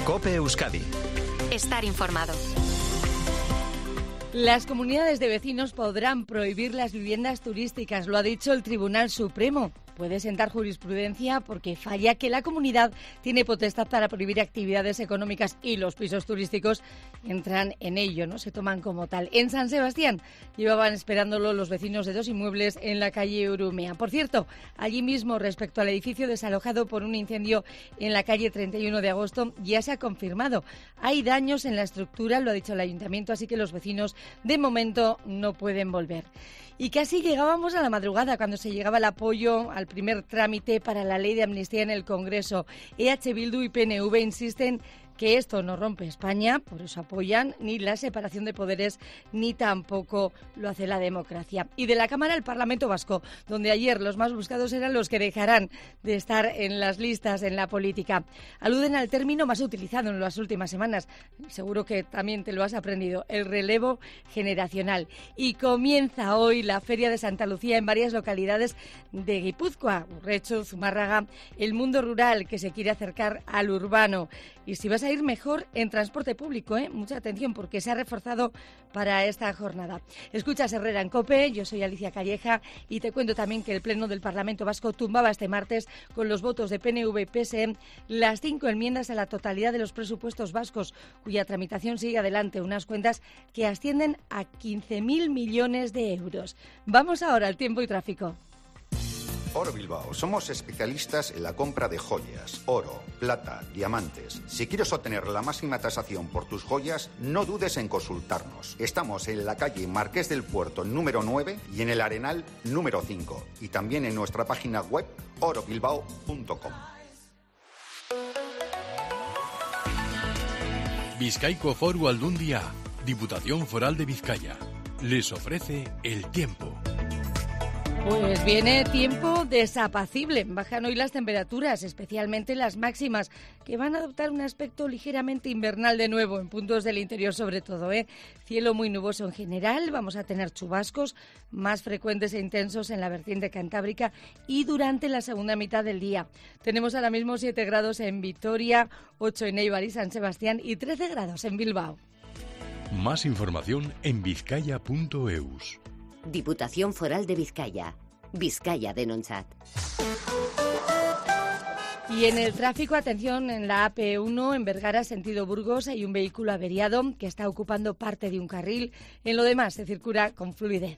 COPE Euskadi. Estar informado. Las comunidades de vecinos podrán prohibir las viviendas turísticas, lo ha dicho el Tribunal Supremo. Puede sentar jurisprudencia porque falla que la comunidad tiene potestad para prohibir actividades económicas y los pisos turísticos entran en ello, no se toman como tal. En San Sebastián llevaban esperándolo los vecinos de 2 inmuebles en la calle Urumea. Por cierto, allí mismo, respecto al edificio desalojado por un incendio en la calle 31 de agosto, ya se ha confirmado. Hay daños en la estructura, lo ha dicho el ayuntamiento, así que los vecinos de momento no pueden volver. Y casi llegábamos a la madrugada cuando se llegaba el apoyo al primer trámite para la ley de amnistía en el Congreso. EH Bildu y PNV insisten que esto no rompe España, por eso apoyan ni la separación de poderes ni tampoco lo hace la democracia. Y de la Cámara al Parlamento Vasco, donde ayer los más buscados eran los que dejarán de estar en las listas en la política. Aluden al término más utilizado en las últimas semanas, seguro que también te lo has aprendido, el relevo generacional. Y comienza hoy la Feria de Santa Lucía en varias localidades de Guipúzcoa, Urrecho, Zumárraga, el mundo rural que se quiere acercar al urbano. Y si vas a ir mejor en transporte público, mucha atención porque se ha reforzado para esta jornada. Escuchas Herrera en COPE, yo soy Alicia Calleja y te cuento también que el Pleno del Parlamento Vasco tumbaba este martes con los votos de PNV y PSE las 5 enmiendas a la totalidad de los presupuestos vascos, cuya tramitación sigue adelante, unas cuentas que ascienden a 15.000 millones de euros. Vamos ahora al tiempo y tráfico. Oro Bilbao. Somos especialistas en la compra de joyas, oro, plata, diamantes. Si quieres obtener la máxima tasación por tus joyas, no dudes en consultarnos. Estamos en la calle Marqués del Puerto número 9 y en el Arenal número 5. Y también en nuestra página web orobilbao.com. Bizkaiko Foru Aldundia, Diputación Foral de Vizcaya, les ofrece el tiempo. Pues viene tiempo desapacible. Bajan hoy las temperaturas, especialmente las máximas, que van a adoptar un aspecto ligeramente invernal de nuevo, en puntos del interior sobre todo. Cielo muy nuboso en general, vamos a tener chubascos más frecuentes e intensos en la vertiente cantábrica y durante la segunda mitad del día. Tenemos ahora mismo 7 grados en Vitoria, 8 en Eibar y San Sebastián y 13 grados en Bilbao. Más información en vizcaya.eus. Diputación Foral de Vizcaya. Vizcaya Denontzat. Y en el tráfico, atención, en la AP1, en Vergara, sentido Burgos, hay un vehículo averiado que está ocupando parte de un carril. En lo demás, se circula con fluidez.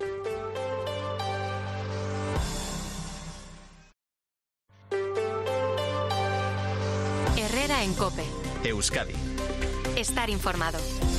Herrera en COPE. Euskadi. Estar informado.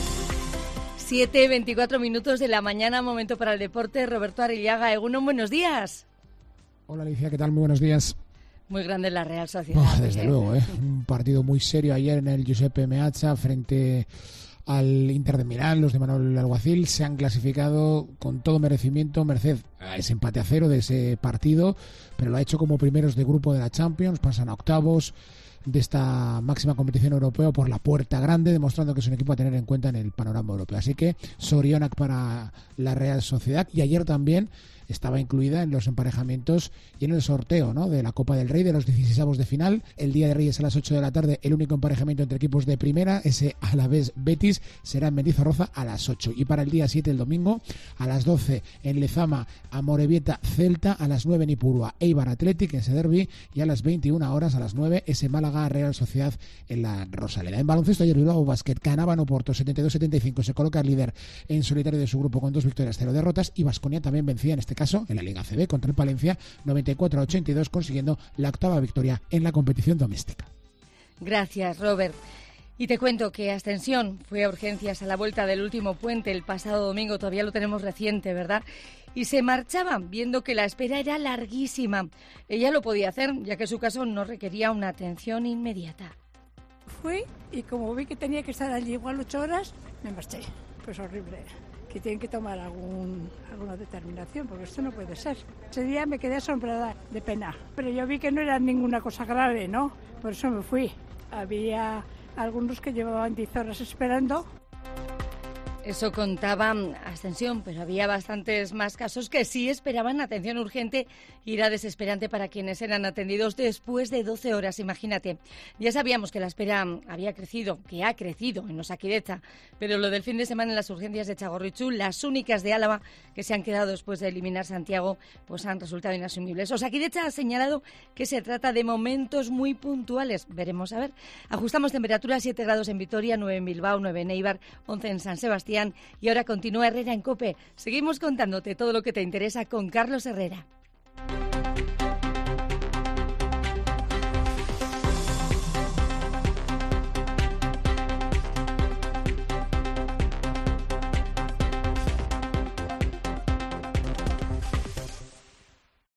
7:24 minutos de la mañana, momento para el deporte. Roberto Arrillaga, Egunon, buenos días. Hola Alicia, ¿qué tal? Muy buenos días. Muy grande la Real Sociedad. Desde luego, un partido muy serio ayer en el Giuseppe Meazza frente al Inter de Milán. Los de Manuel Alguacil se han clasificado con todo merecimiento, merced a ese empate a 0 de ese partido, pero lo ha hecho como primeros de grupo de la Champions, pasan a octavos de esta máxima competición europea por la puerta grande, demostrando que es un equipo a tener en cuenta en el panorama europeo. Así que Sorionak para la Real Sociedad, y ayer también estaba incluida en los emparejamientos y en el sorteo, ¿no?, de la Copa del Rey de los 16avos de final. El día de Reyes a las 8 de la tarde, el único emparejamiento entre equipos de primera, ese Alavés Betis, será en Mendizorroza a las 8. Y para el día 7, el domingo, a las 12 en Lezama, Amorebieta Celta, a las 9 en Ipurua, Eibar Athletic en ese derbi, y a las 21 horas, a las 9, ese Málaga Real Sociedad en la Rosaleda. En baloncesto, ayer Bilbao Basket ganaba en Oporto 72-75, se coloca líder en solitario de su grupo con 2 victorias, 0 derrotas, y Baskonia también vencía en este caso en la Liga CB contra el Palencia 94-82, consiguiendo la 8ª victoria en la competición doméstica. Gracias, Robert. Y te cuento que Ascensión fue a urgencias a la vuelta del último puente el pasado domingo, todavía lo tenemos reciente, ¿verdad? Y se marchaba viendo que la espera era larguísima. Ella lo podía hacer, ya que su caso no requería una atención inmediata. Fui y como vi que tenía que estar allí igual 8 horas, me marché. Pues horrible. Que tienen que tomar alguna determinación, porque esto no puede ser. Ese día me quedé asombrada de pena, pero yo vi que no era ninguna cosa grave, ¿no? Por eso me fui. Había algunos que llevaban 10 horas esperando. Eso contaba ascensión, pero había bastantes más casos que sí esperaban atención urgente y era desesperante para quienes eran atendidos después de 12 horas, imagínate. Ya sabíamos que la espera había crecido, que ha crecido en Osakidetza, pero lo del fin de semana en las urgencias de Txagorritxu, las únicas de Álava que se han quedado después de eliminar Santiago, pues han resultado inasumibles. Osakidetza ha señalado que se trata de momentos muy puntuales. Veremos a ver. Ajustamos temperatura, 7 grados en Vitoria, 9 en Bilbao, 9 en Eibar, 11 en San Sebastián. Y ahora continúa Herrera en COPE. Seguimos contándote todo lo que te interesa con Carlos Herrera.